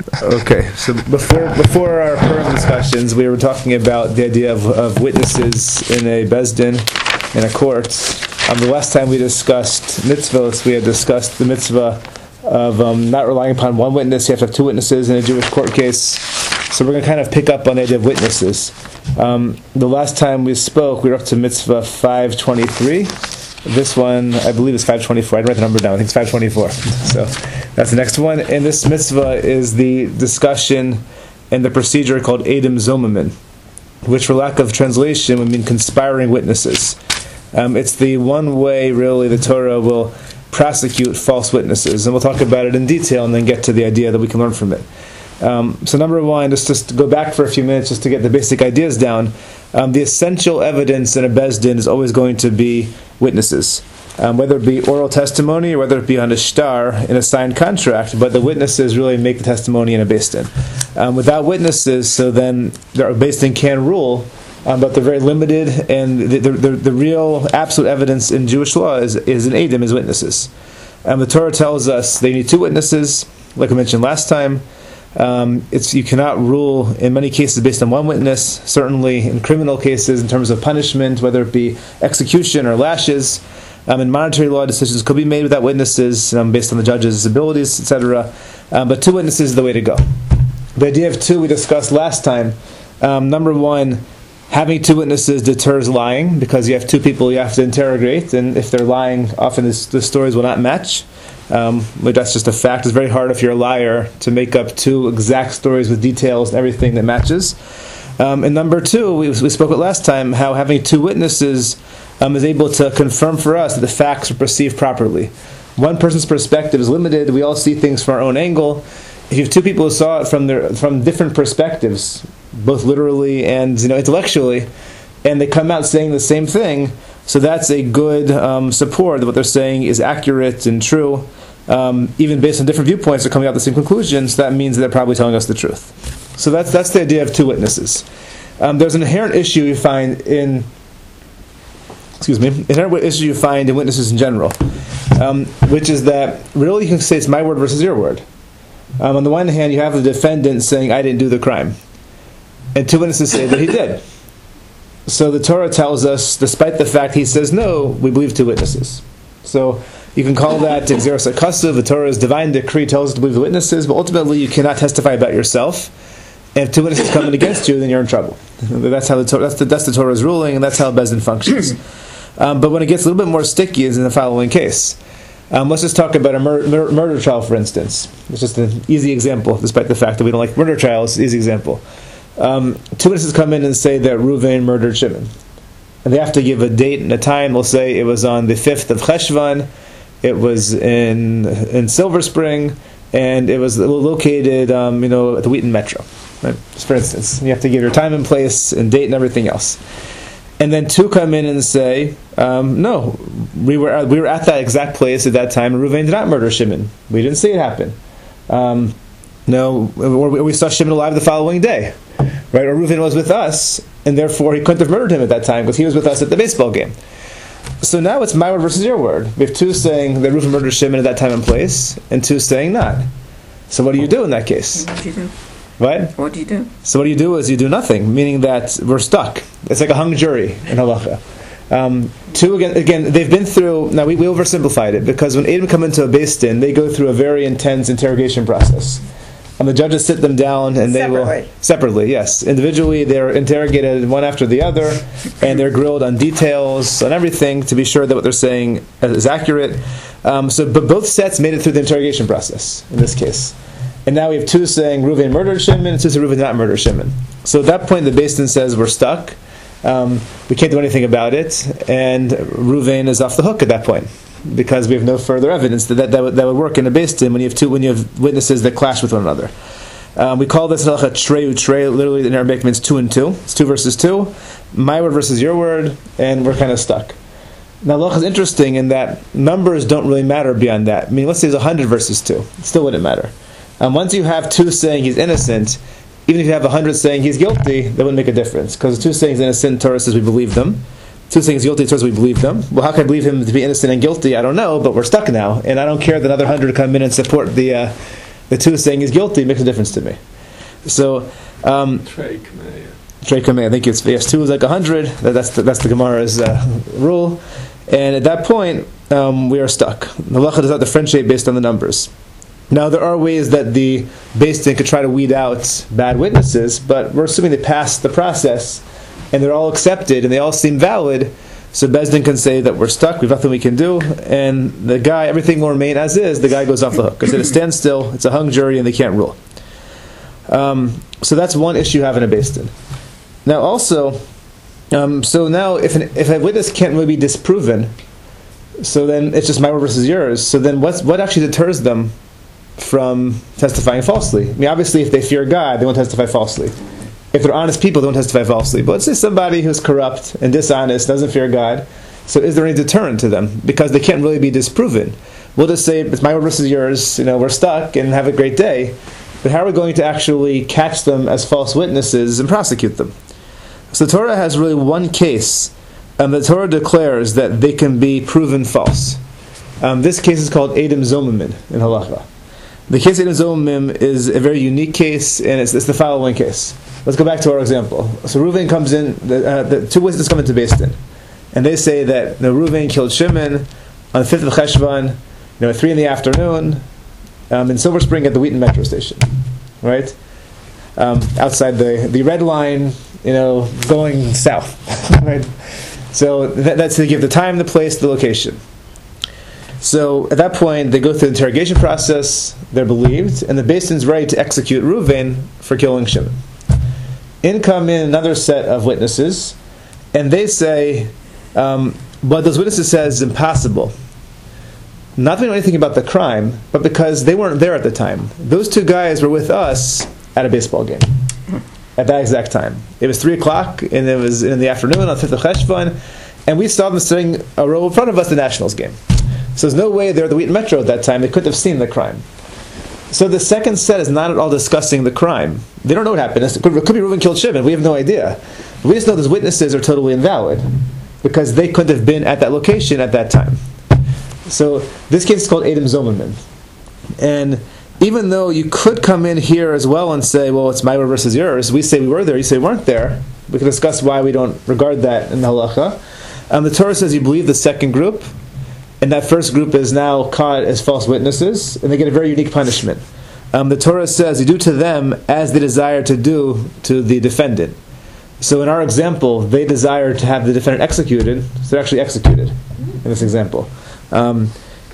Okay, so before our current discussions, we were talking about the idea of witnesses in a bezdin, in a court. The last time we discussed mitzvahs, we had discussed the mitzvah of not relying upon one witness. You have to have two witnesses in a Jewish court case. So we're going to kind of pick up on the idea of witnesses. The last time we spoke, we were up to mitzvah 523. This one, I believe, is 524. I didn't write the number down. I think it's 524. So that's the next one. And this mitzvah is the discussion and the procedure called Edim Zomamin, which, for lack of translation, would mean conspiring witnesses. It's the one way, really, the Torah will prosecute false witnesses. And we'll talk about it in detail and then get to the idea that we can learn from it. So number one, just to go back for a few minutes just to get the basic ideas down. The essential evidence in a bezdin is always going to be witnesses, whether it be oral testimony or whether it be on a shtar in a signed contract, but the witnesses really make the testimony in a bezdin. Without witnesses, so then the bezdin can rule, but they're very limited, and the real absolute evidence in Jewish law is in Edim, is witnesses. The Torah tells us they need two witnesses, like I mentioned last time. You cannot rule in many cases based on one witness. Certainly in criminal cases, in terms of punishment, whether it be execution or lashes, in monetary law, decisions could be made without witnesses, based on the judge's abilities, etc. But two witnesses is the way to go. The idea of two we discussed last time. Number one, having two witnesses deters lying, because you have two people you have to interrogate, and if they're lying, often the stories will not match. That's just a fact. It's very hard if you're a liar to make up two exact stories with details and everything that matches. And number two, we spoke about last time, how having two witnesses is able to confirm for us that the facts are perceived properly. One person's perspective is limited. We all see things from our own angle. If you have two people who saw it from different perspectives, both literally and intellectually, and they come out saying the same thing, so that's a good support that what they're saying is accurate and true. Even based on different viewpoints, they're coming out with the same conclusions. That means that they're probably telling us the truth. So that's the idea of two witnesses. There's an inherent issue you find in witnesses in general, which is that really you can say it's my word versus your word. On the one hand, you have the defendant saying, I didn't do the crime, and two witnesses say that he did. So the Torah tells us, despite the fact he says no, we believe two witnesses. So you can call that Gzeras HaKasuv. The Torah's divine decree tells us to believe the witnesses, but ultimately you cannot testify about yourself. And if two witnesses come in against you, then you're in trouble. That's how that's the Torah's ruling, and that's how Bezdin functions. But when it gets a little bit more sticky, is in the following case. Let's just talk about a murder trial, for instance. It's just an easy example, despite the fact that we don't like murder trials. Easy example. Two witnesses come in and say that Reuven murdered Shimon, and they have to give a date and a time. They'll say it was on the 5th of Cheshvan, it was in Silver Spring, and it was located at the Wheaton Metro, right? Just for instance, you have to give your time and place and date and everything else. And then two come in and say, no, we were at that exact place at that time, and Reuven did not murder Shimon. We didn't see it happen. No, or we saw Shimon alive the following day, right? Or Reuven was with us, and therefore he couldn't have murdered him at that time because he was with us at the baseball game. So now it's my word versus your word. We have two saying that Reuven murdered Shimon at that time and place, and two saying not. So what do you do in that case? What do you do? What? What do you do? So what do you do nothing, meaning that we're stuck. It's like a hung jury in halacha. Two again, they've been through. Now we oversimplified it because when Edom come into a beis din, they go through a very intense interrogation process. And the judges sit them down, and they will separately. Yes, individually they're interrogated one after the other, and they're grilled on details, on everything, to be sure that what they're saying is accurate. But both sets made it through the interrogation process in this case. And now we have two saying Reuven murdered Shimon, and two saying Reuven did not murder Shimon. So at that point, the beis din says we're stuck. We can't do anything about it, and Reuven is off the hook at that point because we have no further evidence that would work in a beis din when you have witnesses that clash with one another. We call this halacha trei u'trei. Literally in Arabic means 2 and 2. It's 2 versus 2. My word versus your word, and we're kind of stuck. Now, halacha is interesting in that numbers don't really matter beyond that. I mean, let's say it's 100 versus 2. It still wouldn't matter. Once you have 2 saying he's innocent, even if you have 100 saying he's guilty, that wouldn't make a difference. Because 2 saying he's innocent, Torah says we believe them. 2 saying he's guilty, Torah says we believe them. Well, how can I believe him to be innocent and guilty? I don't know, but we're stuck now. And I don't care that another 100 come in and support the the two saying he's guilty makes a difference to me. So, Trey Kamei, I think it's, yes, 2 is like 100, that's the Gemara's rule, and at that point, we are stuck. The halacha does not differentiate based on the numbers. Now, there are ways that the Beis Din could try to weed out bad witnesses, but we're assuming they passed the process, and they're all accepted, and they all seem valid, so Beis Din can say that we're stuck, we have nothing we can do, and the guy, everything will remain as is, the guy goes off the hook. Because at a standstill, it's a hung jury, and they can't rule. So that's one issue having a Beis Din. Now also, so now if a witness can't really be disproven, so then it's just my word versus yours, so then what actually deters them from testifying falsely? I mean, obviously if they fear God, they won't testify falsely. If they're honest people, they won't testify falsely. But let's say somebody who's corrupt and dishonest, doesn't fear God, so is there any deterrent to them? Because they can't really be disproven. We'll just say, it's my word versus yours, we're stuck, and have a great day. But how are we going to actually catch them as false witnesses and prosecute them? So the Torah has really one case, and the Torah declares that they can be proven false. This case is called Edom Zomimim in Halacha. The case of Edom Zomimim is a very unique case, and it's the following case. Let's go back to our example. So Reuven comes in, the two witnesses come into Beis Din, and they say that Reuven killed Shimon on the 5th of Cheshvan, at 3 in the afternoon, in Silver Spring at the Wheaton metro station, right? Outside the red line, going south, right? So that's to give the time, the place, the location. So at that point, they go through the interrogation process, they're believed, and the Beis Din's ready to execute Reuven for killing Shimon. In come in another set of witnesses, and they say, what those witnesses says is impossible. Not that we know anything about the crime, but because they weren't there at the time. Those two guys were with us at a baseball game at that exact time. It was 3 o'clock, and it was in the afternoon on 5th of Cheshvan, and we saw them sitting a row in front of us at the Nationals game. So there's no way they're at the Wheaton Metro at that time. They couldn't have seen the crime. So the second set is not at all discussing the crime. They don't know what happened. It could be Reuven killed Shimon. We have no idea. We just know those witnesses are totally invalid because they couldn't have been at that location at that time. So this case is called Edom Zomimim. And even though you could come in here as well and say, well, it's my word versus yours, we say we were there, you say we weren't there. We can discuss why we don't regard that in the halacha. The Torah says you believe the second group, and that first group is now caught as false witnesses, and they get a very unique punishment. The Torah says you do to them as they desire to do to the defendant. So in our example, they desire to have the defendant executed, so they're actually executed in this example. In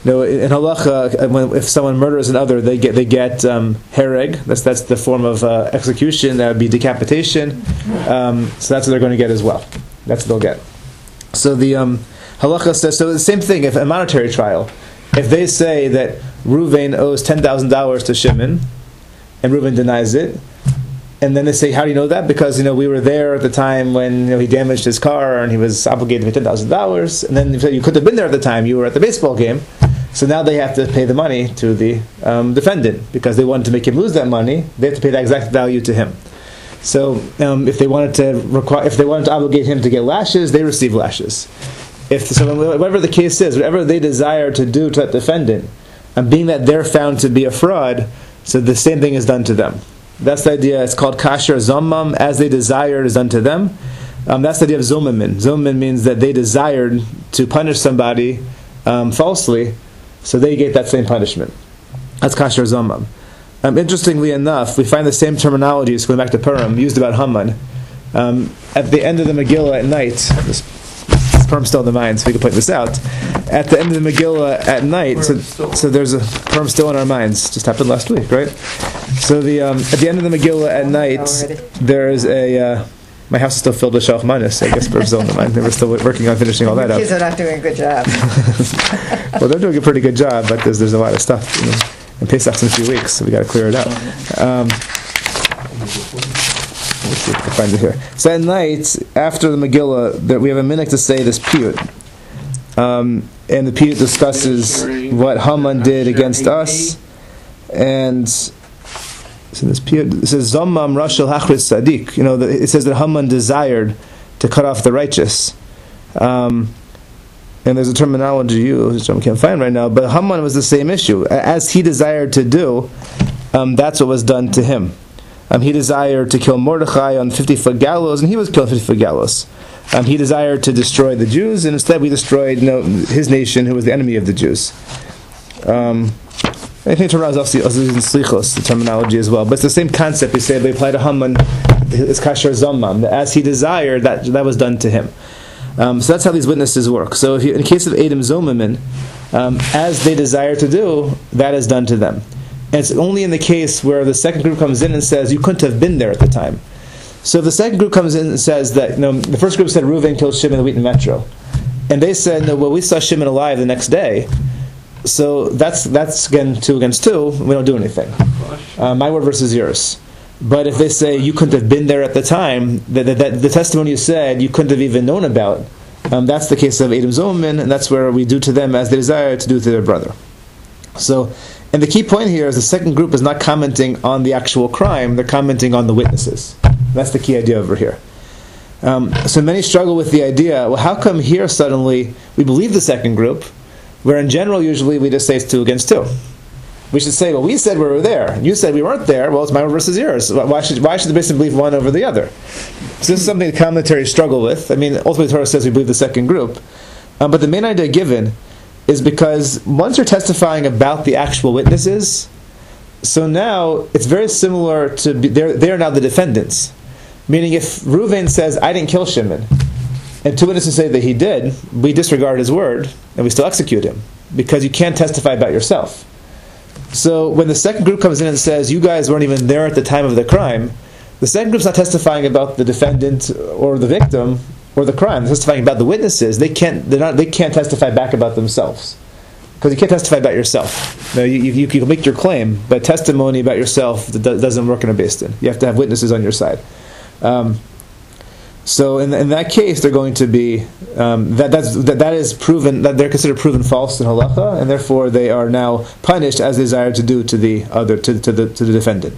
halacha, if someone murders another, they get hereg. That's the form of execution. That would be decapitation. So that's what they're going to get as well. That's what they'll get. So the halacha says, so the same thing, if a monetary trial, if they say that Reuven owes $10,000 to Shimon, and Reuven denies it, and then they say, how do you know that? Because, we were there at the time when, he damaged his car, and he was obligated to pay $10,000, and then you couldn't have been there at the time, you were at the baseball game, so now they have to pay the money to the defendant, because they wanted to make him lose that money, they have to pay the exact value to him. So if they wanted to obligate him to get lashes, they receive lashes. Whatever the case is, whatever they desire to do to that defendant, and being that they're found to be a fraud, so the same thing is done to them. That's the idea. It's called kasher zomam, as they desired is done to them. That's the idea of zomimin. Zomimin means that they desired to punish somebody falsely, so they get that same punishment. That's kasher zomam. Interestingly enough, we find the same terminologies going back to Purim used about Haman. At the end of the Megillah at night, this Purim's still in the mind, so we can point this out. At the end of the Megillah at night, so there's a Purim still in our minds. Just happened last week, right? So at the end of the Megillah at night, there is a. My house is still filled with Shalach Manis. I guess Purim's still in the mind. We're still working on finishing all that up. Kids are not doing a good job. Well, they're doing a pretty good job, but there's a lot of stuff. And Pesach's in a few weeks, so we got to clear it out. Let's see if I can find it here. So at night, after the Megillah, we have a minute to say this piyut. And the piyut discusses what Haman did against us. And so this piyut, it says, Zammam Rashel Hachris Sadiq. It says that Haman desired to cut off the righteous. And there's a terminology used, which I can't find right now, but Haman was the same issue. As he desired to do, that's what was done to him. He desired to kill Mordechai on 50-foot gallows, and he was killed on 50-foot gallows. He desired to destroy the Jews, and instead we destroyed his nation, who was the enemy of the Jews. I think Torah is also using slichos, the terminology as well, but it's the same concept. We say they apply to Haman, it's kasher zamam. As he desired, that was done to him. So that's how these witnesses work. So in the case of Edom Zomamin, as they desire to do, that is done to them. And it's only in the case where the second group comes in and says, you couldn't have been there at the time. So if the second group comes in and says that, the first group said Reuven killed Shimon in the Wheaton Metro. And they said, no, well, we saw Shimon alive the next day. So that's again 2 against 2. We don't do anything. My word versus yours. But if they say you couldn't have been there at the time, that the testimony you said you couldn't have even known about, that's the case of Edom Zomamin, and that's where we do to them as they desire to do to their brother. So, and the key point here is the second group is not commenting on the actual crime; they're commenting on the witnesses. That's the key idea over here. So many struggle with the idea. Well, how come here suddenly we believe the second group? Where in general, usually we just say it's 2 against 2. We should say, well, we said we were there. You said we weren't there. Well, it's my word versus yours. Why should the Beit Din believe one over the other? So this is something the commentaries struggle with. I mean, ultimately the Torah says we believe the second group. But the main idea given is because once you're testifying about the actual witnesses, so now it's very similar to, they're now the defendants. Meaning if Reuven says, I didn't kill Shimon, and 2 witnesses say that he did, we disregard his word, and we still execute him, because you can't testify about yourself. So when the second group comes in and says, you guys weren't even there at the time of the crime, the second group's not testifying about the defendant or the victim or the crime. They're testifying about the witnesses. They can't testify back about themselves, because you can't testify about yourself. Now, you can make your claim, but testimony about yourself doesn't work in a Beit Din. You have to have witnesses on your side. So in that case, they're going to be that is proven, that they're considered proven false in halacha, and therefore they are now punished as they desire to do to the defendant.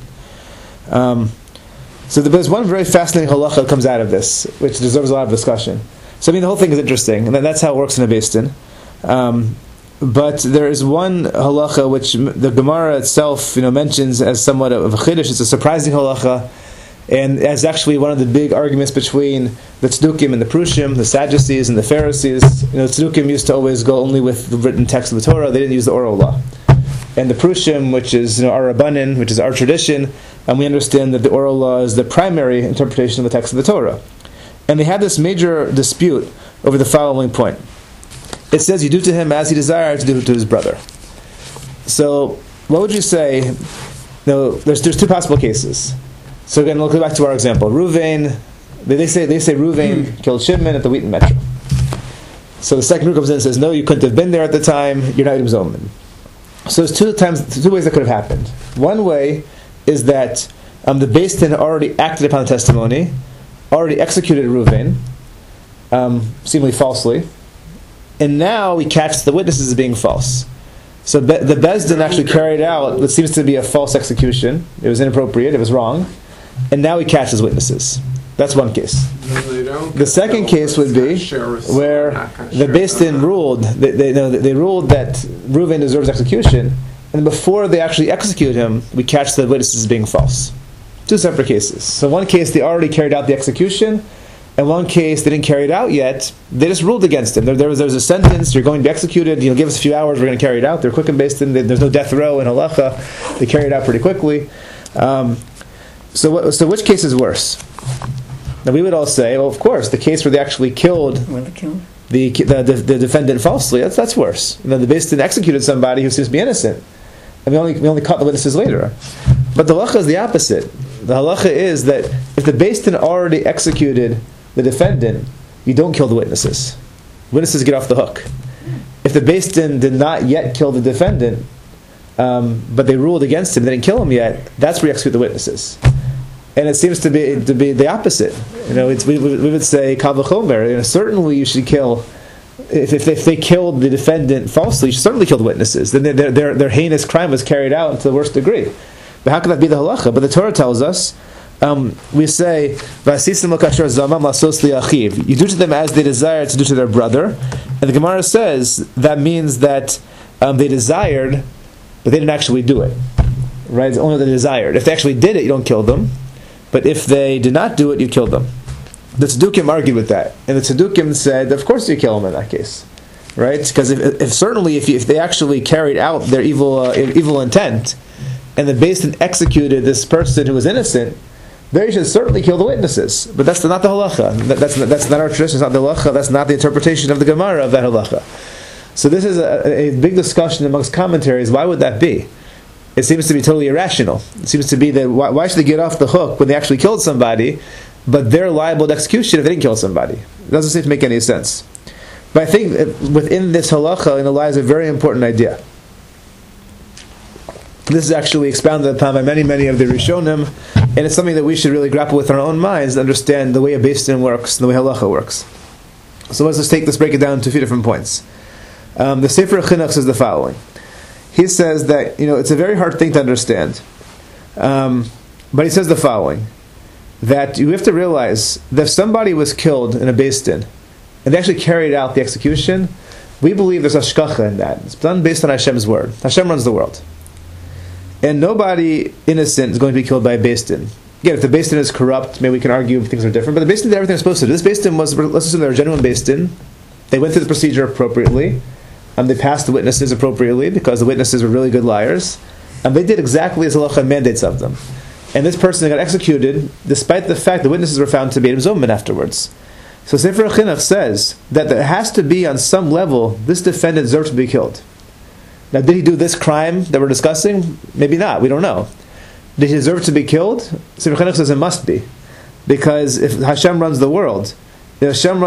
So there's one very fascinating halacha that comes out of this, which deserves a lot of discussion. So the whole thing is interesting, and that's how it works in a Beit Din. But there is one halacha which the Gemara itself mentions as somewhat of a chiddush. It's a surprising halacha. And as actually one of the big arguments between the Tzdukim and the Prushim, the Sadducees and the Pharisees. Tzdukim used to always go only with the written text of the Torah. They didn't use the oral law. And the Prushim, which is our Rabbanin, which is our tradition, and we understand that the oral law is the primary interpretation of the text of the Torah. And they had this major dispute over the following point. It says, you do to him as he desired to do to his brother. So, what would you say? There's 2 possible cases. So again, we'll go back to our example. Reuven, they say Reuven killed Shimon at the Wheaton Metro. So the second group comes in and says, no, you couldn't have been there at the time, you're not Edom Zomamin. So there's 2 ways that could have happened. One way is that the Beit Din already acted upon the testimony, already executed Reuven, seemingly falsely, and now we catch the witnesses as being false. So the Beit Din actually carried out what seems to be a false execution. It was inappropriate, it was wrong. And now he catches witnesses. That's one case. The second case would be where the Beit Din ruled they ruled that Reuven deserves execution, and before they actually execute him, we catch the witnesses as being false. 2 separate cases. So one case they already carried out the execution, and one case they didn't carry it out yet. They just ruled against him. There was a sentence: you're going to be executed. Give us a few hours. We're going to carry it out. They're quick and Beit Din. There's no death row in halacha. They carry it out pretty quickly. So which case is worse? Now we would all say, well, of course, the case where they actually killed the defendant falsely. That's worse. The Beit Din executed somebody who seems to be innocent, and we only caught the witnesses later. But the halacha is the opposite. The halacha is that if the Beit Din already executed the defendant, you don't kill the witnesses. Witnesses get off the hook. If the Beit Din did not yet kill the defendant, but they ruled against him, they didn't kill him yet, that's where you execute the witnesses. And it seems to be the opposite. We would say kal v'chomer. Certainly, you should kill. If they killed the defendant falsely, you should certainly kill the witnesses. Then their heinous crime was carried out to the worst degree. But how could that be the halacha? But the Torah tells us, we say, "V'asisim l'kasher zamam lasos li'achiv." You do to them as they desire to do to their brother. And the Gemara says that means that they desired, but they didn't actually do it. right? It's only what they desired. If they actually did it, you don't kill them. But if they did not do it, you kill them. The Tzdukim argued with that, and the Tzdukim said, of course you kill them in that case, right? Because if they actually carried out their evil intent, and the Beis Din executed this person who was innocent, they should certainly kill the witnesses. But that's not the halacha. That's not our tradition. It's not the halacha. That's not the interpretation of the Gemara of that halacha. So this is a big discussion amongst commentaries. Why would that be? It seems to be totally irrational. It seems to be that why should they get off the hook when they actually killed somebody, but they're liable to execution if they didn't kill somebody? It doesn't seem to make any sense. But I think within this halacha lies a very important idea. This is actually expounded upon by many of the Rishonim, and it's something that we should really grapple with in our own minds to understand the way a Beis Din works and the way halacha works. So let's break it down to a few different points. The Sefer Chinuch says the following. He says that, it's a very hard thing to understand. But he says the following, that you have to realize that if somebody was killed in a Beis Din, and they actually carried out the execution, we believe there's hashkacha in that. It's done based on Hashem's word. Hashem runs the world. And nobody innocent is going to be killed by a Beis Din. Again, if the Beis Din is corrupt, maybe we can argue if things are different, but the Beis Din did everything they're supposed to do. This Beis Din was, let's assume they're a genuine Beis Din. They went through the procedure appropriately. They passed the witnesses appropriately because the witnesses were really good liars. And they did exactly as halacha mandates of them. And this person got executed despite the fact the witnesses were found to be Zoman afterwards. So Sefer Chinuch says that there has to be, on some level, this defendant deserves to be killed. Now, did he do this crime that we're discussing? Maybe not. We don't know. Did he deserve to be killed? Sefer Chinuch says it must be. Because if Hashem runs the world, the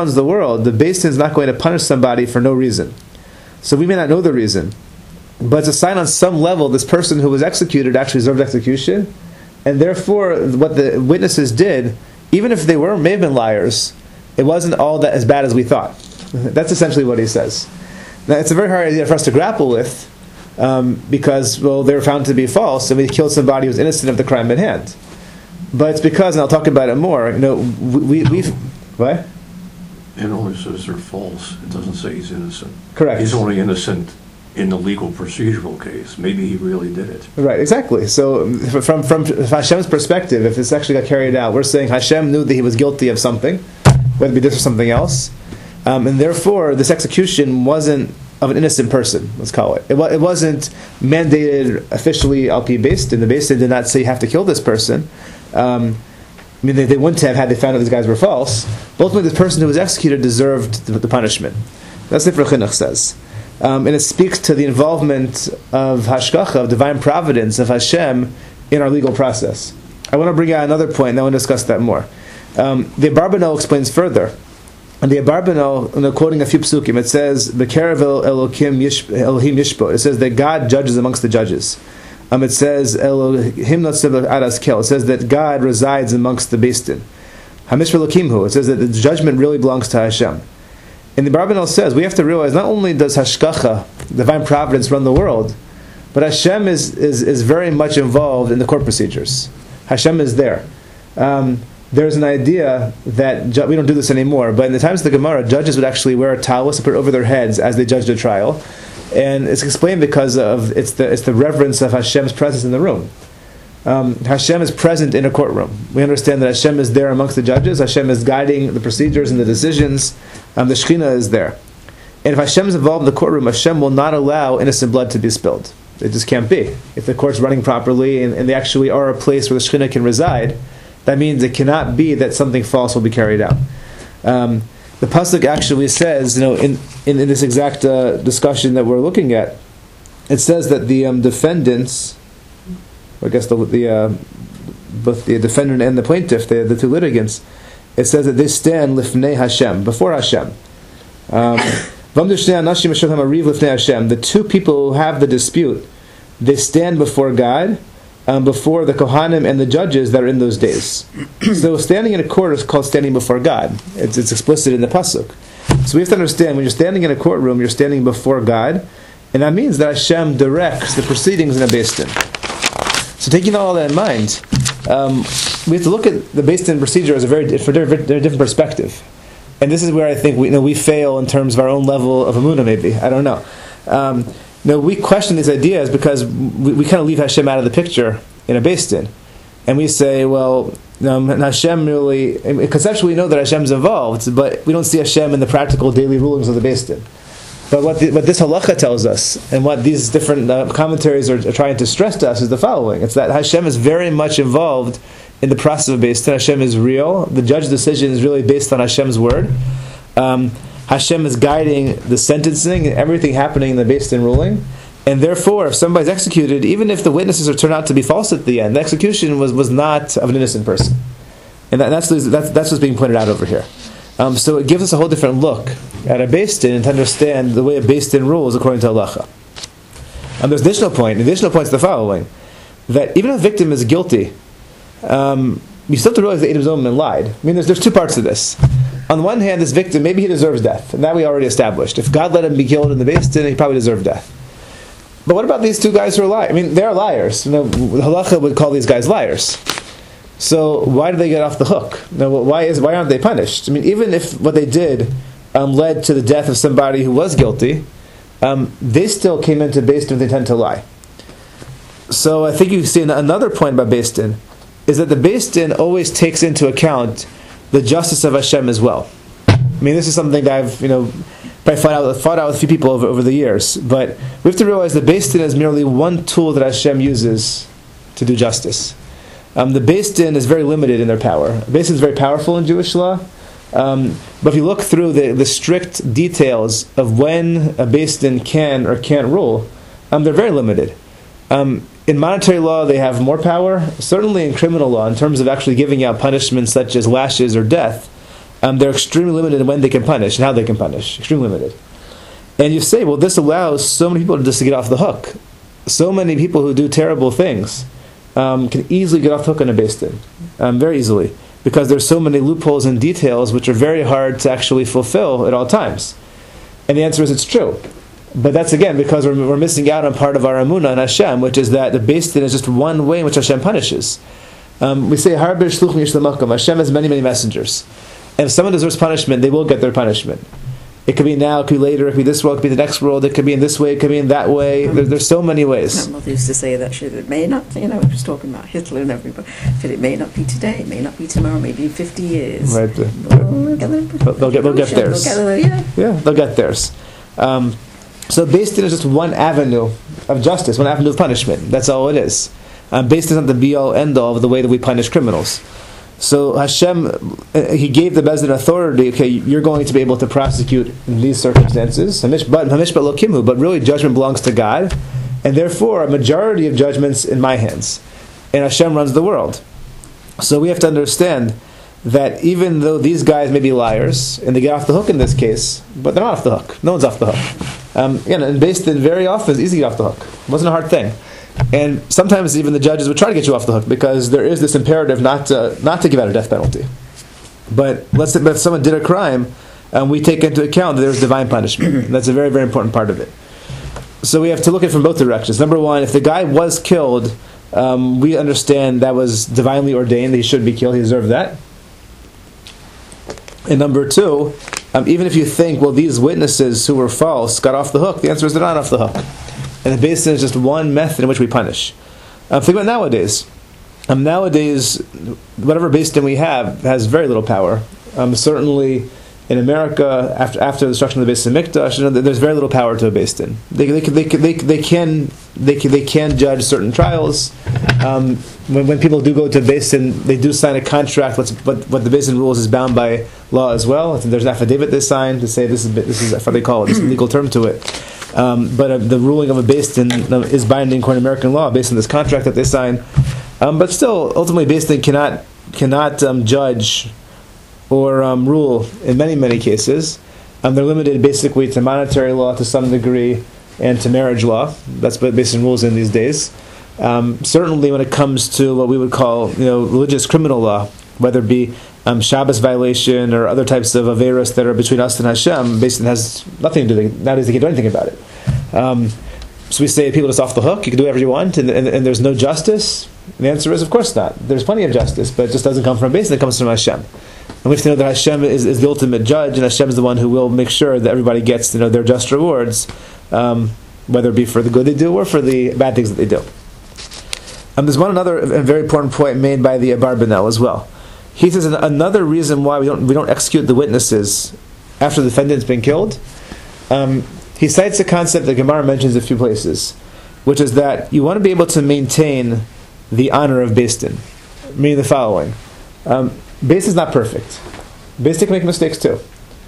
Beis Din is not going to punish somebody for no reason. So we may not know the reason, but it's a sign on some level this person who was executed actually deserved execution, and therefore what the witnesses did, even if they may have been liars, it wasn't all that as bad as we thought. That's essentially what he says. Now it's a very hard idea for us to grapple with, because they were found to be false, and we killed somebody who was innocent of the crime at hand. But it's because, and I'll talk about it more, we've... What? It only says they're false. It doesn't say he's innocent. Correct. He's only innocent in the legal procedural case. Maybe he really did it. Right, exactly. So from Hashem's perspective, if this actually got carried out, we're saying Hashem knew that he was guilty of something, whether it be this or something else, and therefore this execution wasn't of an innocent person, let's call it. It wasn't mandated officially al-pi Beis Din. The Beis Din did not say you have to kill this person. They wouldn't have had they found out these guys were false. But ultimately, the person who was executed deserved the punishment. That's what Sefer Chinuch says. And it speaks to the involvement of hashgacha, of divine providence, of Hashem, in our legal process. I want to bring out another point, and I want to discuss that more. The Abarbanel explains further. And the Abarbanel, quoting a few psukim, it says, "B'kerev Elohim yishpot." It says that God judges amongst the judges. It says Elohim aras kel. It says that God resides amongst the Beis Din. Hamishra Lokimhu. It says that the judgment really belongs to Hashem. And the Abarbanel says we have to realize not only does hashkacha, divine providence, run the world, but Hashem is very much involved in the court procedures. Hashem is there. There's an idea that we don't do this anymore, but in the times of the Gemara, judges would actually wear a towel to put over their heads as they judged a trial. And it's explained because of it's the reverence of Hashem's presence in the room. Hashem is present in a courtroom. We understand that Hashem is there amongst the judges. Hashem is guiding the procedures and the decisions. The Shekhinah is there. And if Hashem is involved in the courtroom, Hashem will not allow innocent blood to be spilled. It just can't be. If the court's running properly and they actually are a place where the Shekhinah can reside, that means it cannot be that something false will be carried out. The pasuk actually says, in this exact discussion that we're looking at, it says that the defendants, I guess both the defendant and the plaintiff, the two litigants, it says that they stand lifnei Hashem, before Hashem. The two people who have the dispute, they stand before God, before the Kohanim and the judges that are in those days. So standing in a court is called standing before God. It's explicit in the pasuk. So we have to understand, when you're standing in a courtroom, you're standing before God, and that means that Hashem directs the proceedings in a Beis Din. So taking all that in mind, we have to look at the Beis Din procedure as a very different perspective. And this is where I think we fail in terms of our own level of emunah, maybe. I don't know. we question these ideas because we kind of leave Hashem out of the picture in a Beis Din. And we say, well, Hashem really, conceptually we know that Hashem's involved, but we don't see Hashem in the practical daily rulings of the Beis Din. But what this halacha tells us, and what these different commentaries are trying to stress to us, is the following. It's that Hashem is very much involved in the process of Beis Din. Hashem is real. The judge's decision is really based on Hashem's word. Hashem is guiding the sentencing and everything happening in the Beis Din ruling. And therefore, if somebody's executed, even if the witnesses turn out to be false at the end, the execution was not of an innocent person. And that's what's being pointed out over here. So it gives us a whole different look at a Beis Din and to understand the way a Beis Din rules according to halacha. There's an additional point. The additional point is the following: that even if a victim is guilty, you still have to realize that Adam Zoman lied. I mean, there's two parts to this. On the one hand, this victim, maybe he deserves death, and that we already established. If God let him be killed in the Beis Din, he probably deserved death. But what about these two guys who are lying? I mean, they're liars. Halacha would call these guys liars. So why do they get off the hook? Why aren't they punished? I mean, even if what they did led to the death of somebody who was guilty, they still came into Beis Din with the intent to lie. So I think you see another point about Beis Din is that the Beis Din always takes into account the justice of Hashem as well. I mean, this is something that I've probably fought out with a few people over the years. But we have to realize that Beis Din is merely one tool that Hashem uses to do justice. The Beis Din is very limited in their power. Beis Din is very powerful in Jewish law, but if you look through the strict details of when a Beis Din can or can't rule, they're very limited. In monetary law, they have more power. Certainly in criminal law, in terms of actually giving out punishments such as lashes or death, they're extremely limited in when they can punish and how they can punish. Extremely limited. And you say, well, this allows so many people just to get off the hook. So many people who do terrible things can easily get off the hook in a Beis Din, very easily, because there's so many loopholes and details which are very hard to actually fulfill at all times. And the answer is it's true. But that's again because we're missing out on part of our emunah in Hashem, which is that the Beis Din is just one way in which Hashem punishes. We say Harbe shluchim yesh lamakom. Hashem has many, many messengers. And if someone deserves punishment, they will get their punishment. It could be now, it could be later, it could be this world, it could be the next world, it could be in this way, it could be in that way. There's so many ways. My mother used to say that it may not, we were just talking about Hitler and everybody, but it may not be today, it may not be tomorrow, maybe in 50 years. Right. They'll get theirs. They'll get theirs. So Beis Din is just one avenue of justice, one avenue of punishment. That's all it is. Beis Din is not the be-all, end-all of the way that we punish criminals. So Hashem, He gave the Beis Din authority, okay, you're going to be able to prosecute in these circumstances, but really judgment belongs to God, and therefore a majority of judgments in my hands. And Hashem runs the world. So we have to understand that even though these guys may be liars, and they get off the hook in this case, but they're not off the hook. No one's off the hook. Again, and Beis Din very often it's easy to get off the hook. It wasn't a hard thing. And sometimes even the judges would try to get you off the hook because there is this imperative not to give out a death penalty. But let's say if someone did a crime, we take into account that there's divine punishment. That's a very, very important part of it. So we have to look at it from both directions. Number one, if the guy was killed, we understand that was divinely ordained, that he should be killed, he deserved that. And number two, even if you think, well, these witnesses who were false got off the hook, the answer is they're not off the hook. And the Beis Din is just one method in which we punish. Think about nowadays. Nowadays, whatever Beis Din we have has very little power. Certainly in America, after the destruction of the Beis Hamikdash, there's very little power to a Beis Din. They can judge certain trials. When people do go to Beis Din, they do sign a contract. What the Beis Din rules is bound by law as well. There's an affidavit they sign to say this is what they call it. There's a legal term to it. But the ruling of a Beis Din is binding according to American law based on this contract that they sign. But still, ultimately, Beis Din cannot judge or rule in many, many cases. They're limited basically to monetary law to some degree and to marriage law. That's what Beis Din rules in these days. Certainly when it comes to what we would call religious criminal law, whether it be Shabbos violation or other types of averos that are between us and Hashem, Beis Din has nothing to do. Nowadays they can't do anything about it. So we say people just off the hook, you can do whatever you want, and there's no justice. And the answer is, of course not. There's plenty of justice, but it just doesn't come from Beis Din, it comes from Hashem. And we have to know that Hashem is the ultimate judge, and Hashem is the one who will make sure that everybody gets their just rewards. whether it be for the good they do or for the bad things that they do. There's another very important point made by the Abarbanel as well. He says another reason why we don't execute the witnesses after the defendant's been killed. He cites a concept that Gemara mentions a few places, which is that you want to be able to maintain the honor of Beis Din, meaning the following. Beis Din is not perfect. Beis Din can make mistakes too.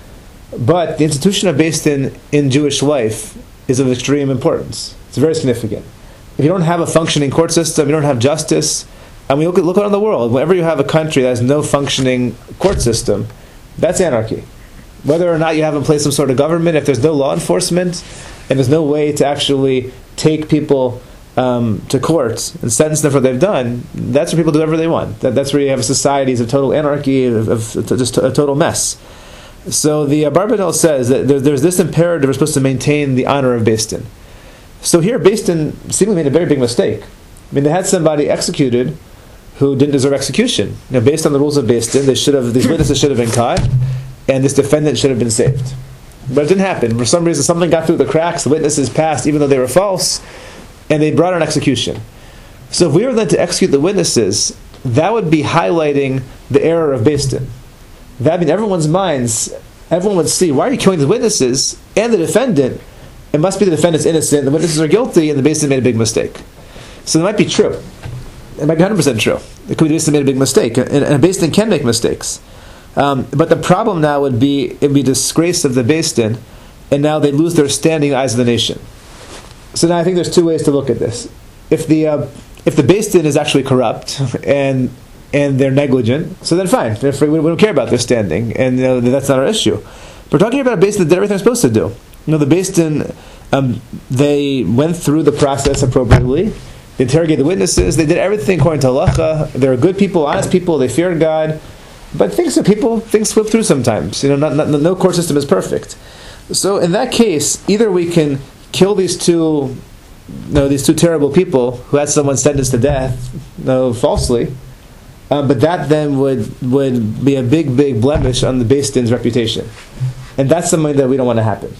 But the institution of Beis Din in Jewish life is of extreme importance. It's very significant. If you don't have a functioning court system, you don't have justice. And we look around the world. Whenever you have a country that has no functioning court system, that's anarchy. Whether or not you have in place some sort of government, if there's no law enforcement and there's no way to actually take people to court and sentence them for what they've done, that's where people do whatever they want. That's where you have societies of total anarchy, of just a total mess. So the Abarbanel says that there's this imperative we're supposed to maintain the honor of Beis Din. So here, Beis Din seemingly made a very big mistake. I mean, they had somebody executed who didn't deserve execution. Based on the rules of Beis Din, these witnesses should have been caught, and this defendant should have been saved. But it didn't happen. For some reason, something got through the cracks. The witnesses passed, even though they were false, and they brought an execution. So if we were then to execute the witnesses, that would be highlighting the error of Beis Din. That in everyone's minds, everyone would see, why are you killing the witnesses and the defendant? It must be the defendant's innocent, the witnesses are guilty, and the Beis Din made a big mistake. So it might be true. It might be 100% true. It could be the Beis Din made a big mistake, and a Beis Din can make mistakes. But the problem now would be, it would be disgrace of the Beis Din, and now they lose their standing in the eyes of the nation. So now I think there's two ways to look at this. If the Beis Din is actually corrupt, and they're negligent, so then fine. We don't care about their standing, and that's not our issue. But we're talking about a Beis Din that did everything they're supposed to do. The Beis Din, they went through the process appropriately. They interrogated the witnesses. They did everything according to halacha. They're good people, honest people. They feared God. But things slip through sometimes. No court system is perfect. So in that case, either we can kill these two terrible people who had someone sentenced to death, falsely. But that then would be a big, big blemish on the Beis Din's reputation, and that's something that we don't want to happen.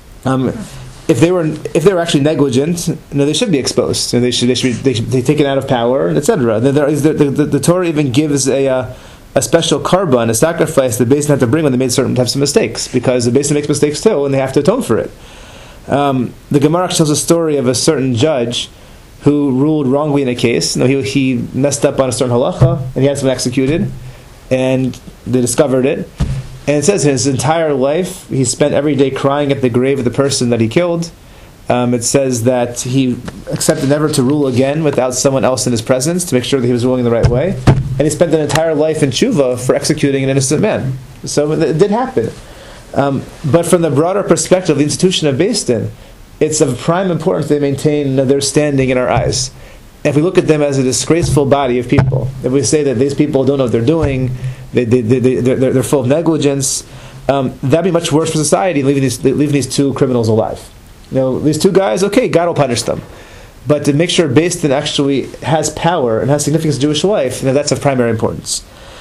If they were actually negligent, they should be exposed. They should be taken out of power, etc. The Torah even gives a special korban, a sacrifice that Beis Din had to bring when they made certain types of mistakes, because the Beis Din makes mistakes too, and they have to atone for it. The Gemara tells a story of a certain judge who ruled wrongly in a case. He messed up on a certain halacha, and he had someone executed, and they discovered it. And it says his entire life, he spent every day crying at the grave of the person that he killed. It says that he accepted never to rule again without someone else in his presence to make sure that he was ruling the right way. And he spent an entire life in tshuva for executing an innocent man. So it did happen. But from the broader perspective of the institution of Beis Din, it's of prime importance they maintain their standing in our eyes. If we look at them as a disgraceful body of people, if we say that these people don't know what they're doing, they're full of negligence, that'd be much worse for society, leaving these two criminals alive. These two guys, okay, God will punish them. But to make sure Beis Din actually has power and has significance in Jewish life, that's of primary importance.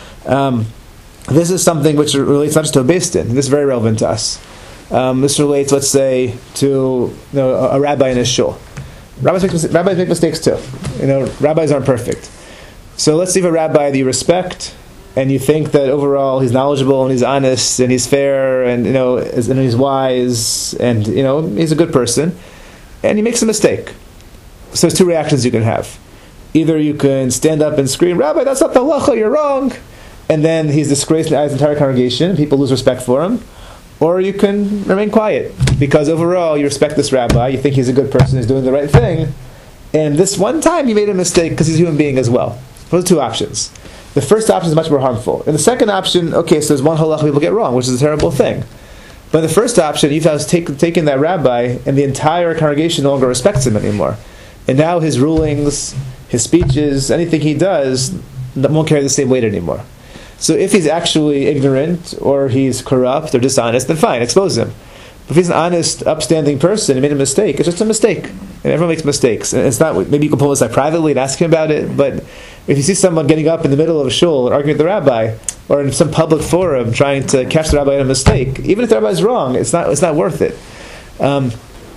This is something which relates not just to a Beis Din. This is very relevant to us. This relates, let's say, to a rabbi in his shul. Rabbis make mistakes too. Rabbis aren't perfect. So let's see if a rabbi that you respect and you think that overall he's knowledgeable and he's honest and he's fair and he's wise and he's a good person, and he makes a mistake. So there's two reactions you can have. Either you can stand up and scream, "Rabbi, that's not the halacha, you're wrong," and then he's disgraced in the eyes of the entire congregation and people lose respect for him. Or you can remain quiet, because overall you respect this rabbi, you think he's a good person, he's doing the right thing, and this one time he made a mistake because he's a human being as well. Those are two options. The first option is much more harmful. And the second option, okay, so there's one halacha people get wrong, which is a terrible thing. But the first option, you've taken that rabbi, and the entire congregation no longer respects him anymore. And now his rulings, his speeches, anything he does, won't carry the same weight anymore. So if he's actually ignorant, or he's corrupt, or dishonest, then fine, expose him. But if he's an honest, upstanding person and made a mistake, it's just a mistake. And everyone makes mistakes. And it's not, maybe you can pull this aside privately and ask him about it, but if you see someone getting up in the middle of a shul and arguing with the rabbi, or in some public forum trying to catch the rabbi in a mistake, even if the rabbi is wrong, it's not worth it.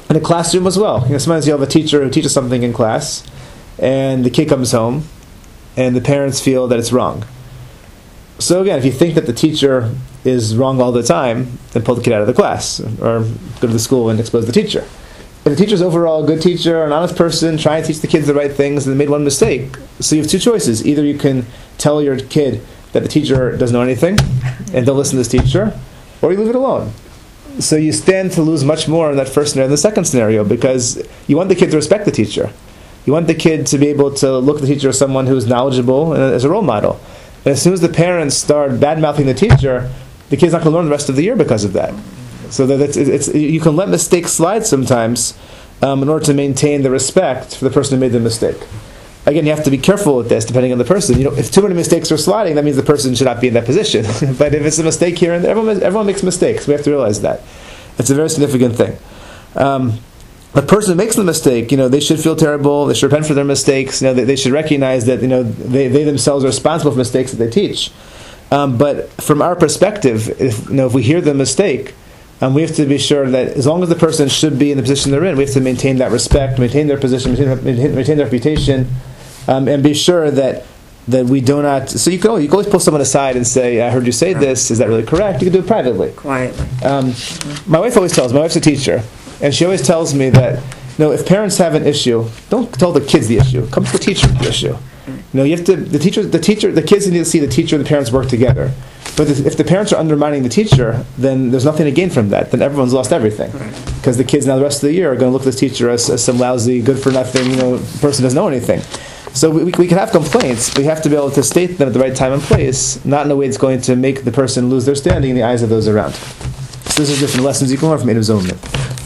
in a classroom as well. Sometimes you have a teacher who teaches something in class, and the kid comes home, and the parents feel that it's wrong. So again, if you think that the teacher is wrong all the time, then pull the kid out of the class, or go to the school and expose the teacher. If the teacher's overall a good teacher, an honest person, trying to teach the kids the right things, and they made one mistake, so you have two choices. Either you can tell your kid that the teacher doesn't know anything, and don't listen to this teacher, or you leave it alone. So you stand to lose much more in that first scenario than the second scenario, because you want the kid to respect the teacher. You want the kid to be able to look at the teacher as someone who is knowledgeable and as a role model. And as soon as the parents start bad-mouthing the teacher, the kid's not going to learn the rest of the year because of that. So that you can let mistakes slide sometimes in order to maintain the respect for the person who made the mistake. Again, you have to be careful with this, depending on the person. If too many mistakes are sliding, that means the person should not be in that position. But if it's a mistake here and there, everyone makes mistakes. We have to realize that. It's a very significant thing. The person who makes the mistake, they should feel terrible. They should repent for their mistakes. They should recognize that they themselves are responsible for mistakes that they teach. But from our perspective, if we hear the mistake, we have to be sure that as long as the person should be in the position they're in, we have to maintain that respect, maintain their position, maintain their reputation, and be sure that we do not. So you can always pull someone aside and say, "I heard you say this. Is that really correct?" You can do it privately, Quietly. My wife always tells me. My wife's a teacher, and she always tells me that if parents have an issue, don't tell the kids the issue. Come to the teacher with the issue. You have to. The kids need to see the teacher and the parents work together. But if the parents are undermining the teacher, then there's nothing to gain from that. Then everyone's lost everything. Because the kids now the rest of the year are going to look at this teacher as some lousy, good-for-nothing person who doesn't know anything. So we can have complaints, but we have to be able to state them at the right time and place, not in a way that's going to make the person lose their standing in the eyes of those around. So this is different lessons you can learn from Edim Zilberman.